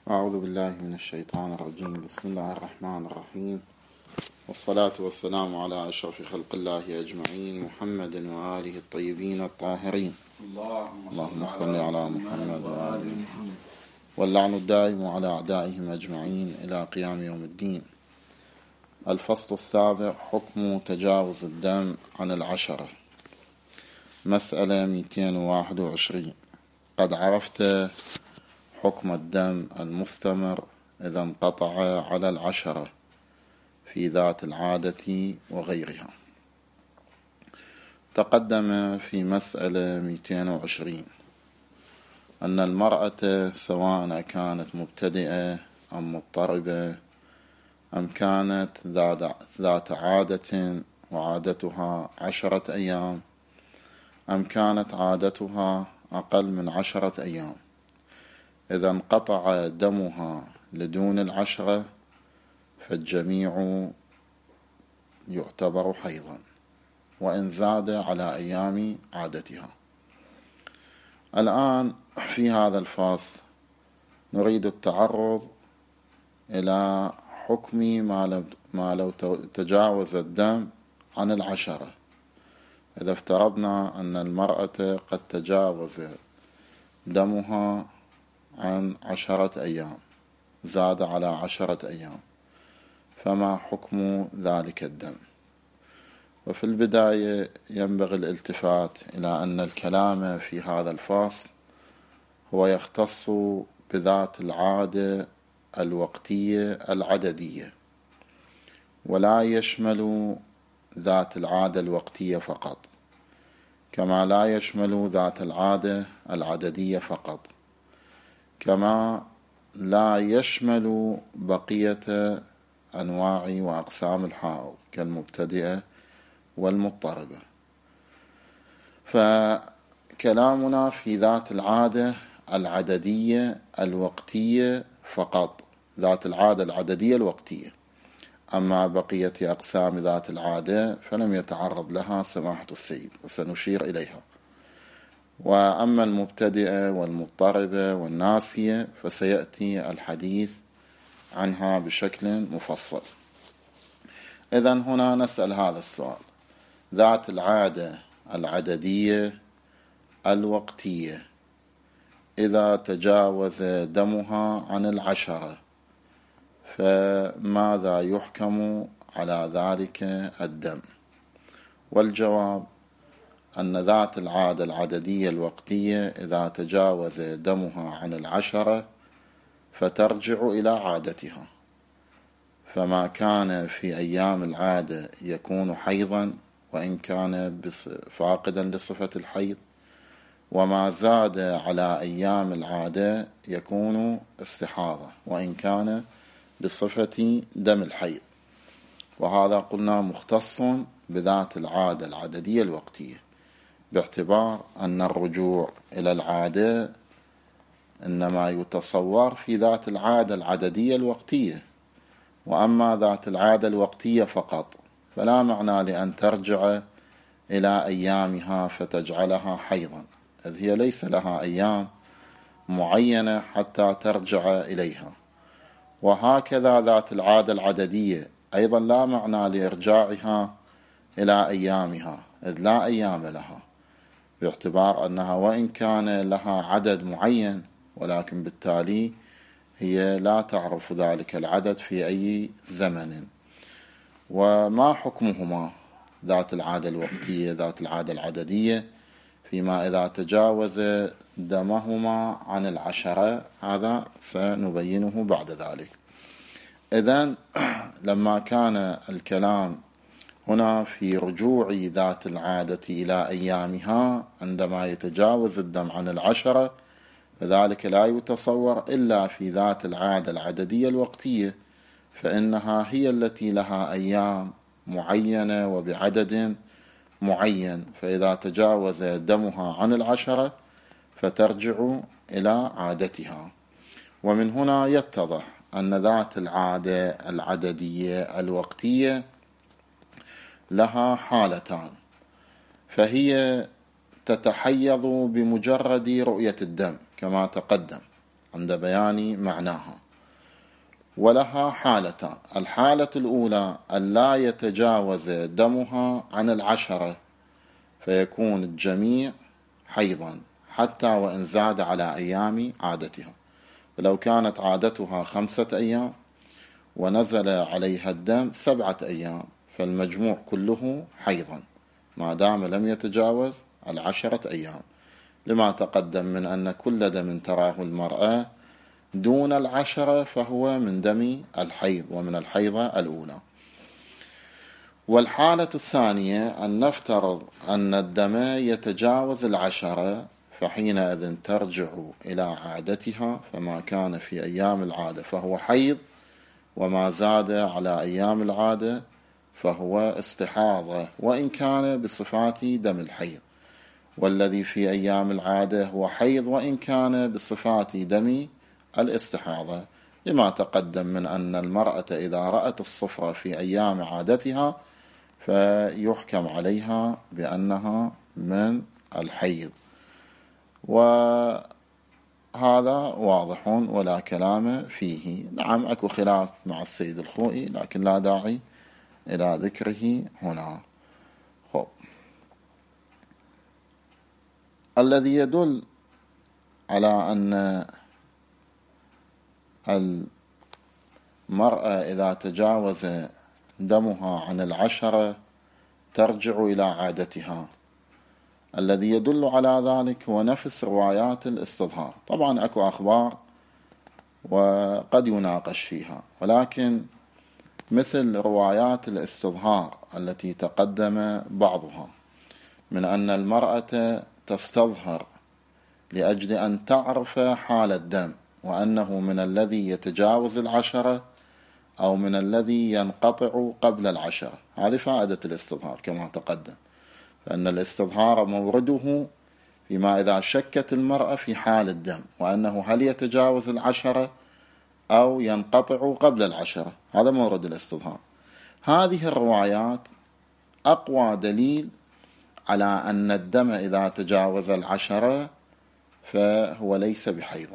أعوذ بالله من الشيطان الرجيم. بسم الله الرحمن الرحيم، والصلاة والسلام على أشرف خلق الله أجمعين، محمد وآله الطيبين الطاهرين. اللهم صل على محمد وآله محمد، واللعن الدائم على أعدائهم أجمعين إلى قيام يوم الدين. الفصل السابع: حكم تجاوز الدم عن العشرة. مسألة 221. قد عرفت حكم الدم المستمر إذا انقطع على العشرة في ذات العادة وغيرها. تقدم في مسألة 220 أن المرأة سواء كانت مبتدئة أم مضطربة أم كانت ذات عادة وعادتها 10 أيام أم كانت عادتها أقل من 10 أيام، إذا انقطع دمها لدون 10 فالجميع يعتبر حيضا، وإن زاد على أيام عادتها. الآن في هذا الفصل نريد التعرض إلى حكم ما لو تجاوز الدم عن 10. إذا افترضنا أن المرأة قد تجاوز دمها عن 10 أيام، زاد على 10 أيام، فما حكم ذلك الدم؟ وفي البداية ينبغي الالتفات إلى أن الكلام في هذا الفصل هو يختص بذات العادة الوقتية العددية، ولا يشمل ذات العادة الوقتية فقط، كما لا يشمل ذات العادة العددية فقط، كما لا يشمل بقية أنواع وأقسام الحائض كالمبتدئة والمضطربة. فكلامنا في ذات العادة العددية الوقتية فقط، ذات العادة العددية الوقتية. أما بقية أقسام ذات العادة فلم يتعرض لها سماحة السيد، وسنشير إليها. وأما المبتدئة والمضطربة والناسية فسيأتي الحديث عنها بشكل مفصل. إذن هنا نسأل هذا السؤال: ذات العادة العددية الوقتية إذا تجاوز دمها عن 10 فماذا يحكم على ذلك الدم؟ والجواب أن ذات العادة العددية الوقتية إذا تجاوز دمها عن 10 فترجع إلى عادتها، فما كان في أيام العادة يكون حيضا وإن كان فاقدا لصفة الحيض، وما زاد على أيام العادة يكون استحاضة وإن كان بصفة دم الحيض. وهذا قلنا مختص بذات العادة العددية الوقتية، باعتبار أن الرجوع إلى العادة إنما يتصور في ذات العادة العددية الوقتية، وأما ذات العادة الوقتية فقط فلا معنى لأن ترجع إلى أيامها فتجعلها حيضا، إذ هي ليس لها أيام معينة حتى ترجع إليها. وهكذا ذات العادة العددية أيضا لا معنى لإرجاعها إلى أيامها، إذ لا أيام لها، باعتبار أنها وإن كان لها عدد معين ولكن بالتالي هي لا تعرف ذلك العدد في أي زمن. وما حكمهما ذات العادة الوقتية ذات العادة العددية فيما إذا تجاوز دمهما عن 10؟ هذا سنبينه بعد ذلك. إذن لما كان الكلام هنا في رجوع ذات العادة إلى أيامها عندما يتجاوز الدم عن 10، فذلك لا يتصور إلا في ذات العادة العددية الوقتية، فإنها هي التي لها أيام معينة وبعدد معين، فإذا تجاوز دمها عن 10 فترجع إلى عادتها. ومن هنا يتضح أن ذات العادة العددية الوقتية لها حالتان، فهي تتحيض بمجرد رؤية الدم كما تقدم عند بيان معناها، ولها حالتان. الحالة الأولى أن لا يتجاوز دمها عن 10 فيكون الجميع حيضا حتى وإن زاد على أيام عادتها. فلو كانت عادتها 5 أيام ونزل عليها الدم 7 أيام فالمجموع كله حيضا ما دام لم يتجاوز 10 أيام، لما تقدم من أن كل دم تراه المرأة دون 10 فهو من دم الحيض ومن الحيضة الأولى. والحالة الثانية أن نفترض أن الدم يتجاوز 10 فحينئذ ترجع إلى عادتها، فما كان في أيام العادة فهو حيض وما زاد على أيام العادة فهو استحاضة وإن كان بصفات دم الحيض، والذي في أيام العادة هو حيض وإن كان بصفات دم الاستحاضة، لما تقدم من أن المرأة إذا رأت الصفرة في أيام عادتها فيحكم عليها بأنها من الحيض. وهذا واضح ولا كلام فيه. نعم أكو خلاف مع السيد الخوئي لكن لا داعي إلى ذكره هنا. الذي يدل على أن المرأة إذا تجاوز دمها عن 10 ترجع إلى عادتها، الذي يدل على ذلك هو نفس روايات الاستظهار. طبعا أكو أخبار وقد يناقش فيها، ولكن مثل روايات الاستظهار التي تقدم بعضها من أن المرأة تستظهر لأجل أن تعرف حال الدم وأنه من الذي يتجاوز 10 أو من الذي ينقطع قبل 10، هذه فائدة الاستظهار كما تقدم، فأن الاستظهار مورده فيما إذا شكت المرأة في حال الدم وأنه هل يتجاوز 10 أو ينقطع قبل 10، هذا مورد الاستظهار. هذه الروايات أقوى دليل على أن الدم إذا تجاوز 10 فهو ليس بحيض،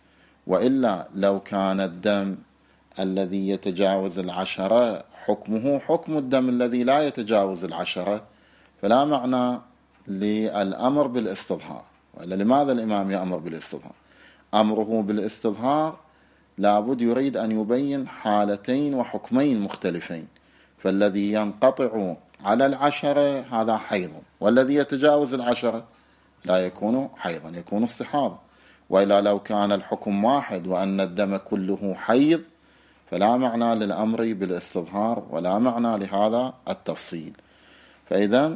وإلا لو كان الدم الذي يتجاوز 10 حكمه حكم الدم الذي لا يتجاوز 10 فلا معنى للأمر بالاستظهار. وإلا لماذا الإمام يأمر بالاستظهار؟ أمره بالاستظهار لابد يريد أن يبين حالتين وحكمين مختلفين، فالذي ينقطع على 10 هذا حيض، والذي يتجاوز 10 لا يكون حيضا، يكون استحاضة. وإلا لو كان الحكم واحد وأن الدم كله حيض فلا معنى للأمر بالاستظهار ولا معنى لهذا التفصيل. فإذا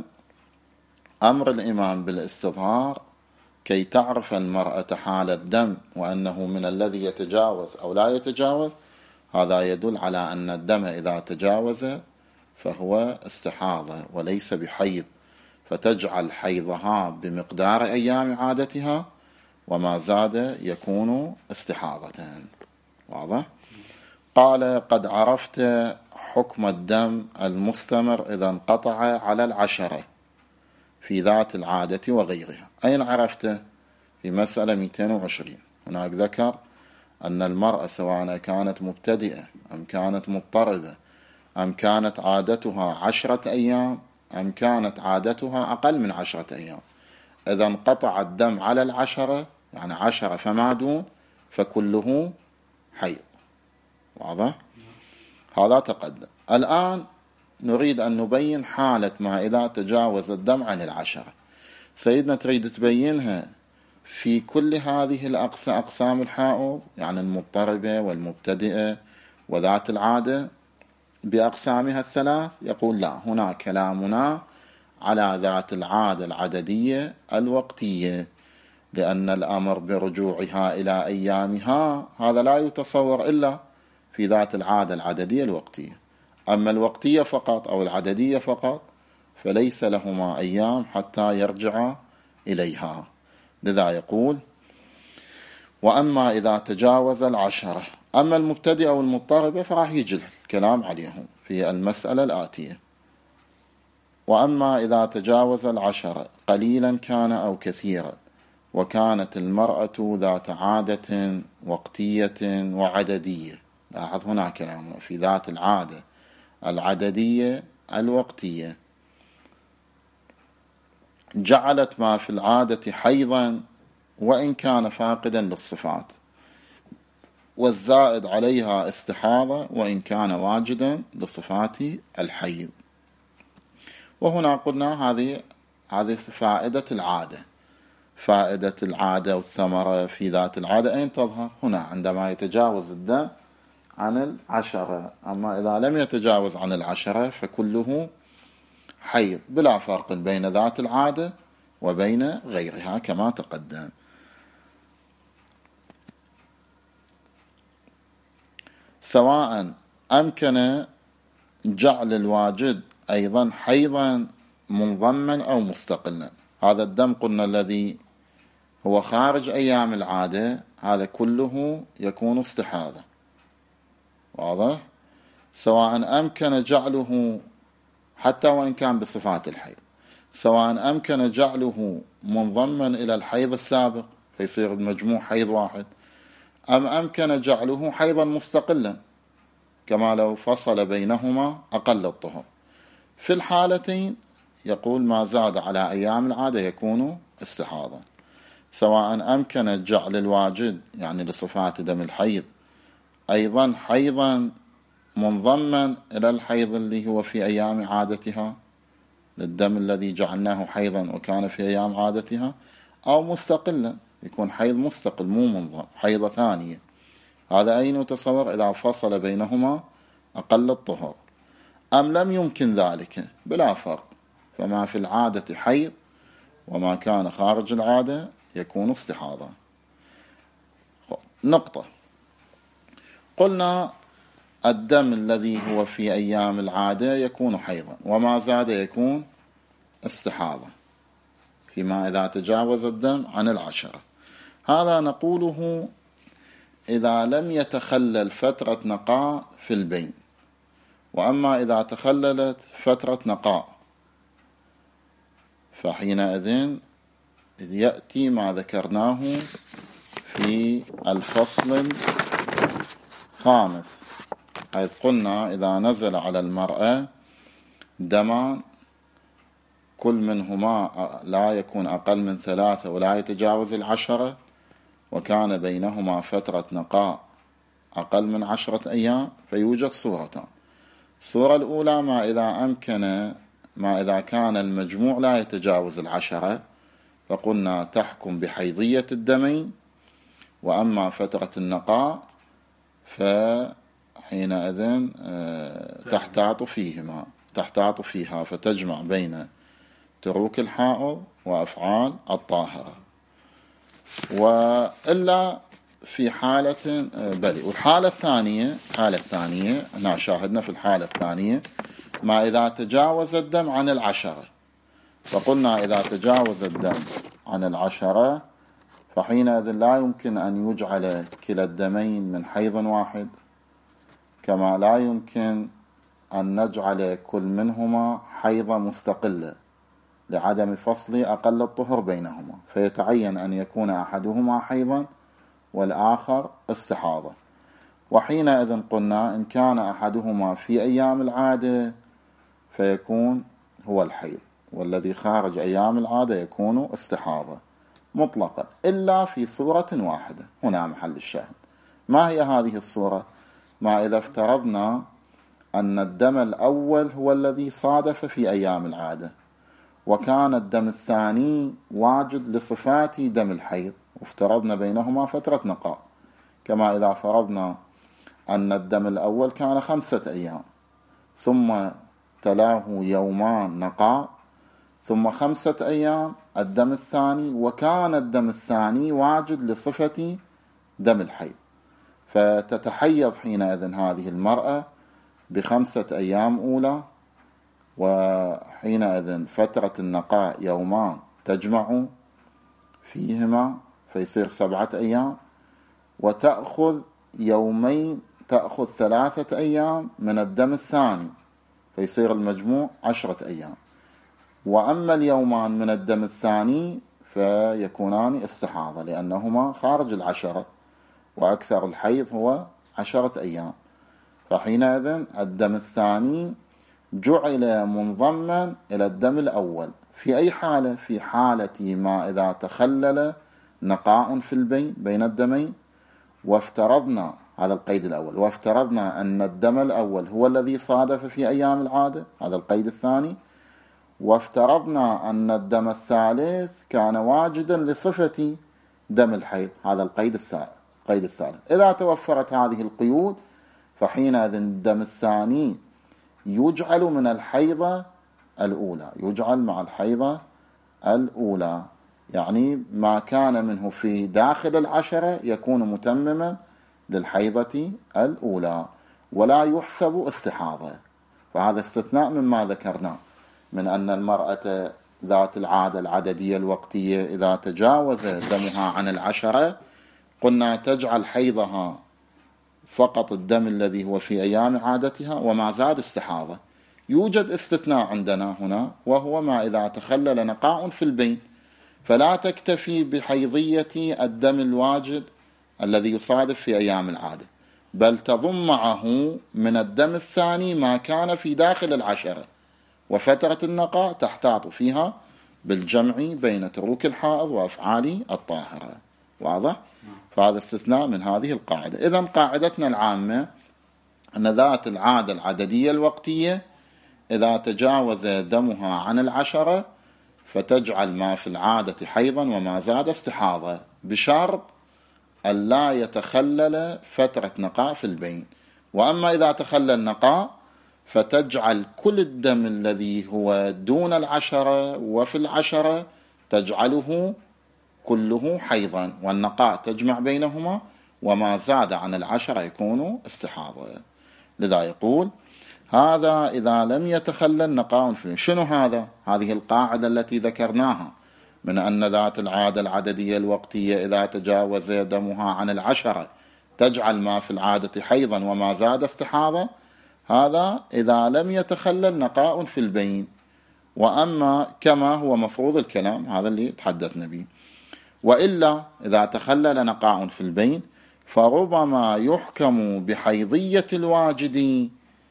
أمر الإمام بالاستظهار كي تعرف المرأة حال الدم وأنه من الذي يتجاوز أو لا يتجاوز، هذا يدل على أن الدم إذا تجاوز فهو استحاضة وليس بحيض، فتجعل حيضها بمقدار أيام عادتها وما زاد يكون استحاضة. واضح؟ قال قد عرفت حكم الدم المستمر إذا انقطع على 10 في ذات العادة وغيرها. أين عرفته؟ في مسألة 220 هناك ذكر أن المرأة سواء كانت مبتدئة أم كانت مضطربة أم كانت عادتها 10 أيام أم كانت عادتها أقل من 10 أيام، إذا انقطع الدم على 10 يعني 10 فما دون فكله حيض. واضح؟ هذا تقدم. الآن نريد أن نبين حالة ما إذا تجاوز الدم عن 10. سيدنا تريد تبينها في كل هذه أقسام الحائض، يعني المضطربة والمبتدئة وذات العادة بأقسامها الثلاث؟ يقول لا، هنا كلامنا على ذات العادة العددية الوقتية، لأن الأمر برجوعها إلى أيامها هذا لا يتصور إلا في ذات العادة العددية الوقتية. أما الوقتية فقط أو العددية فقط فليس لهما أيام حتى يرجع إليها. لذا يقول وأما إذا تجاوز 10. أما المبتدئ أو المضطربة فراح يجي الكلام عليهم في المسألة الآتية. وأما إذا تجاوز 10 قليلا كان أو كثيرا وكانت المرأة ذات عادة وقتية وعددية. لاحظ هنا كلامه في ذات العادة العددية الوقتية جعلت ما في العادة حيضا وإن كان فاقدا للصفات، والزائد عليها استحاضة وإن كان واجدا لصفات الحيض. وهنا قلنا هذه فائدة العادة. فائدة العادة والثمرة في ذات العادة أين تظهر؟ هنا عندما يتجاوز الدم عن 10. أما إذا لم يتجاوز عن 10 فكله حيض بلا فرق بين ذات العادة وبين غيرها كما تقدم. سواء أمكن جعل الواجد أيضا حيضا منضما أو مستقلا. هذا الدم قلنا الذي هو خارج أيام العادة هذا كله يكون استحاضة، واضح؟ سواء أمكن جعله حتى وإن كان بصفات الحيض، سواء أمكن جعله منضما إلى الحيض السابق فيصير المجموع حيض واحد، أم أمكن جعله حيضا مستقلا كما لو فصل بينهما أقل الطهر. في الحالتين يقول ما زاد على أيام العادة يكون استحاضة. سواء أمكن جعل الواجد يعني لصفات دم الحيض أيضا حيضا منضما إلى الحيض اللي هو في أيام عادتها للدم الذي جعلناه حيضا وكان في أيام عادتها، أو مستقلا يكون حيض مستقل مو منضم حيضة ثانية. هذا أين يتصور إذا فصل بينهما أقل الطهر. أم لم يمكن ذلك بلا فرق، فما في العادة حيض وما كان خارج العادة يكون استحاضة. نقطة. قلنا الدم الذي هو في أيام العادة يكون حيضا وما زاد يكون استحاضة فيما إذا تجاوز الدم عن 10. هذا نقوله إذا لم يتخلل فترة نقاء في البين. وأما إذا تخللت فترة نقاء فحينئذ يأتي ما ذكرناه في الفصل الخامس، حيث قلنا إذا نزل على المرأة دمان كل منهما لا يكون أقل من 3 ولا يتجاوز 10 وكان بينهما فترة نقاء أقل من 10 أيام فيوجد صورتان. الصورة الأولى ما إذا كان المجموع لا يتجاوز 10 فقلنا تحكم بحيضية الدمين، وأما فترة النقاء فحينئذ تحتاط فيها فتجمع بين تروك الحائض وأفعال الطاهرة. وإلا في حالة والحالة الثانية هنا شاهدنا في الحالة الثانية ما إذا تجاوز الدم عن 10. فقلنا إذا تجاوز الدم عن 10 فحينئذ لا يمكن أن يجعل كلا الدمين من حيض واحد، كما لا يمكن أن نجعل كل منهما حيضة مستقلة لعدم فصل أقل الطهر بينهما، فيتعين أن يكون أحدهما حيضا والآخر استحاضة. وحينئذ قلنا إن كان أحدهما في أيام العادة فيكون هو الحيض، والذي خارج أيام العادة يكون استحاضة مطلقا، إلا في صورة واحدة. هنا محل الشاهد. ما هي هذه الصورة؟ ما إذا افترضنا أن الدم الأول هو الذي صادف في أيام العادة وكان الدم الثاني واجد لصفات دم الحيض، وافترضنا بينهما فترة نقاء، كما إذا فرضنا أن الدم الأول كان 5 أيام ثم تلاه يومان نقاء ثم 5 أيام الدم الثاني، وكان الدم الثاني واجد لصفة دم الحيض، فتتحيض حينئذ هذه المرأة ب5 أيام أولى، وحينئذ فترة النقاء يومان تجمع فيهما فيصير 7 أيام، وتأخذ يومين تأخذ 3 أيام من الدم الثاني فيصير المجموع 10 أيام. وأما اليومان من الدم الثاني فيكونان استحاضة لأنهما خارج 10 وأكثر الحيض هو 10 أيام، فحينئذ الدم الثاني جعل منضما إلى الدم الأول. في أي حالة؟ في حالة ما إذا تخلل نقاء في البين بين الدمين، وافترضنا هذا القيد الأول، وافترضنا أن الدم الأول هو الذي صادف في أيام العادة، هذا القيد الثاني، وافترضنا أن الدم الثالث كان واجدا لصفة دم الحيض، هذا القيد الثالث. إذا توفرت هذه القيود فحينئذ الدم الثاني يجعل من الحيضة الأولى، يجعل مع الحيضة الأولى، يعني ما كان منه في داخل العشرة يكون متمما للحيضة الأولى ولا يحسب استحاضة. فهذا استثناء مما ذكرناه من أن المرأة ذات العادة العددية الوقتية إذا تجاوز دمها عن العشرة قلنا تجعل حيضها فقط الدم الذي هو في أيام عادتها وما زاد استحاضة. يوجد استثناء عندنا هنا، وهو ما إذا تخلل نقاء في البين، فلا تكتفي بحيضية الدم الواجد الذي يصادف في أيام العادة، بل تضم معه من الدم الثاني ما كان في داخل العشرة، وفترة النقاء تحتاط فيها بالجمع بين تروك الحائض وأفعال الطاهرة. واضح؟ فهذا استثناء من هذه القاعدة. إذن قاعدتنا العامة أن ذات العادة العددية الوقتية إذا تجاوز دمها عن العشرة فتجعل ما في العادة حيضا وما زاد استحاضة، بشرط أن لا يتخلل فترة نقاء في البين. وأما إذا تخلل نقاء فتجعل كل الدم الذي هو دون العشرة وفي العشرة تجعله كله حيضا، والنقاء تجمع بينهما، وما زاد عن العشرة يكون استحاضة. لذا يقول هذا إذا لم يتخلل نقاء في. شنو هذا؟ هذه القاعدة التي ذكرناها من أن ذات العادة العددية الوقتية إذا تجاوز دمها عن العشرة تجعل ما في العادة حيضا وما زاد استحاضة، هذا إذا لم يتخلل نقاء في البين. وأما كما هو مفروض الكلام هذا اللي تحدثنا به، وإلا إذا تخلل نقاء في البين فربما يحكم بحيضية الواجد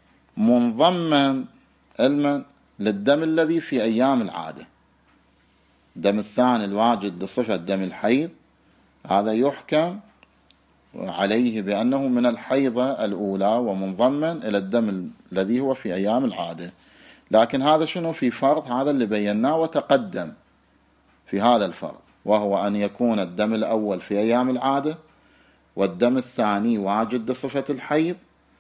منضما علما للدم الذي في أيام العادة. الدم الثاني الواجد لصفة دم الحيض هذا يحكم عليه بأنه من الحيضة الأولى ومنضما إلى الدم الذي هو في أيام العادة. لكن هذا شنو؟ في فرض هذا اللي بيناه وتقدم في هذا الفرض، وهو أن يكون الدم الأول في أيام العادة والدم الثاني واجد لصفة الحيض،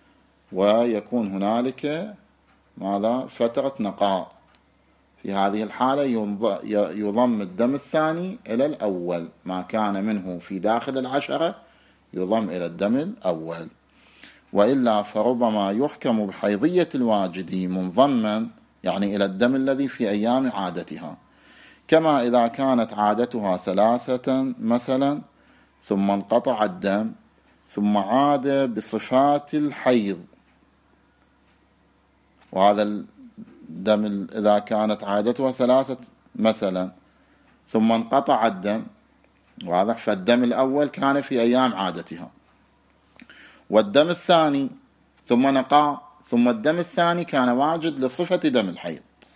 ويكون هنالك ماذا؟ فترة نقاء. في هذه الحالة يضم الدم الثاني إلى الأول، ما كان منه في داخل العشرة يضم إلى الدم الأول. وإلا فربما يحكم بحيضية الواجد منضما يعني إلى الدم الذي في أيام عادتها، كما إذا كانت عادتها 3 مثلا ثم انقطع الدم ثم عاد بصفات الحيض. وهذا الدم إذا كانت عادتها 3 مثلا ثم انقطع الدم، واضح؟ فالدم الأول كان في أيام عادتها، والدم الثاني ثم نقع، ثم الدم الثاني كان واجد لصفة دم الحيض،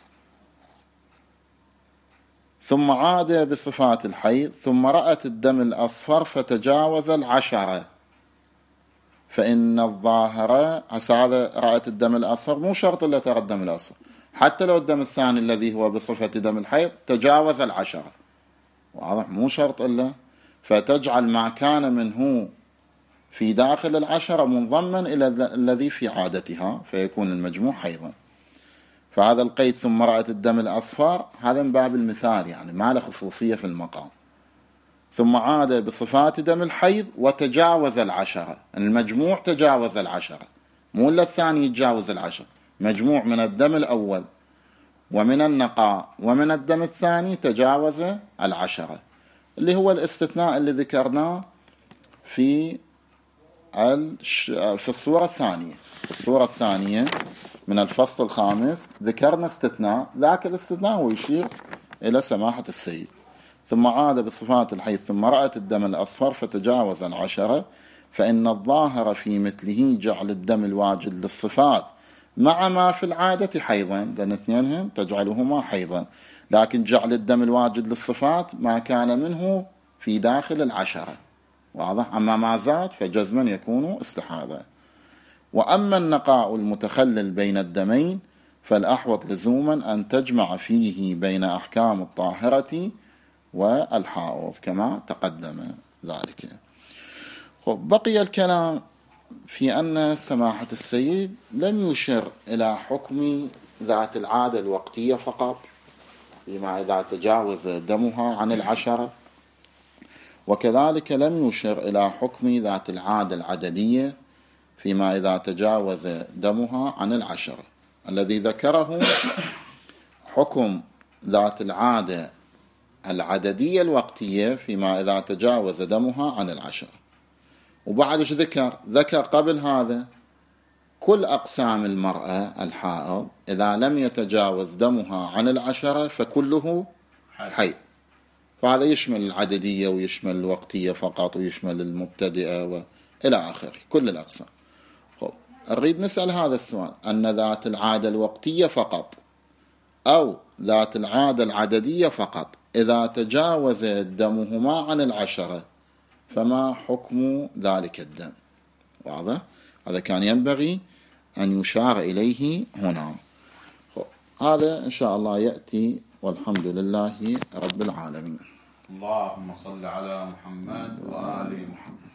ثم عاد بصفات الحيض، ثم رأت الدم الأصفر فتجاوز العشرة. فإن الظاهرة هذا رأت الدم الأصفر مو شرط إلا ترى الدم الأصفر، حتى لو الدم الثاني الذي هو بصفة دم الحيض تجاوز العشرة، واضح؟ مو شرط إلا، فتجعل ما كان منه في داخل العشرة منضما إلى الذي في عادتها فيكون المجموع حيضا. فهذا القيد ثم رأت الدم الأصفر هذا من باب المثال، يعني ما له خصوصية في المقام. ثم عاد بصفات دم الحيض وتجاوز العشرة، المجموع تجاوز العشرة، مو إلا الثاني يتجاوز العشرة، مجموع من الدم الأول ومن النقاء ومن الدم الثاني تجاوز العشرة، اللي هو الاستثناء اللي ذكرناه في الصورة الثانية. في الصورة الثانية من الفصل الخامس ذكرنا استثناء، ذاك الاستثناء هو يشير إلى سماحة السيد. ثم عاد بصفات الحيض ثم رأت الدم الأصفر فتجاوز العشرة، فإن الظاهر في مثله جعل الدم الواجد للصفات مع ما في العادة حيضا، لأن اثنينهم تجعلهما حيضا، لكن جعل الدم الواجد للصفات ما كان منه في داخل العشرة، واضح؟ أما ما زاد فجزما يكون استحاضة. وأما النقاء المتخلل بين الدمين فالأحوط لزوما أن تجمع فيه بين أحكام الطاهرة والحائض كما تقدم ذلك. بقي الكلام في أن سماحة السيد لم يشر إلى حكم ذات العادة الوقتية فقط بما إذا تجاوز دمها عن العشرة، وكذلك لم يشر إلى حكم ذات العادة العددية فيما إذا تجاوز دمها عن العشرة. الذي ذكره حكم ذات العادة العددية الوقتية فيما إذا تجاوز دمها عن العشرة. وبعد ايش ذكر قبل هذا كل أقسام المرأة الحائض إذا لم يتجاوز دمها عن العشرة فكله حيض، فهذا يشمل العددية ويشمل الوقتية فقط ويشمل المبتدئة وإلى آخره كل الأقسام. أريد نسأل هذا السؤال، أن ذات العادة الوقتية فقط أو ذات العادة العددية فقط إذا تجاوز دمهما عن العشرة فما حكم ذلك الدم؟ واضح؟ هذا كان ينبغي أن يشار إليه هنا. هذا إن شاء الله يأتي، والحمد لله رب العالمين. اللهم صل على محمد وآل محمد.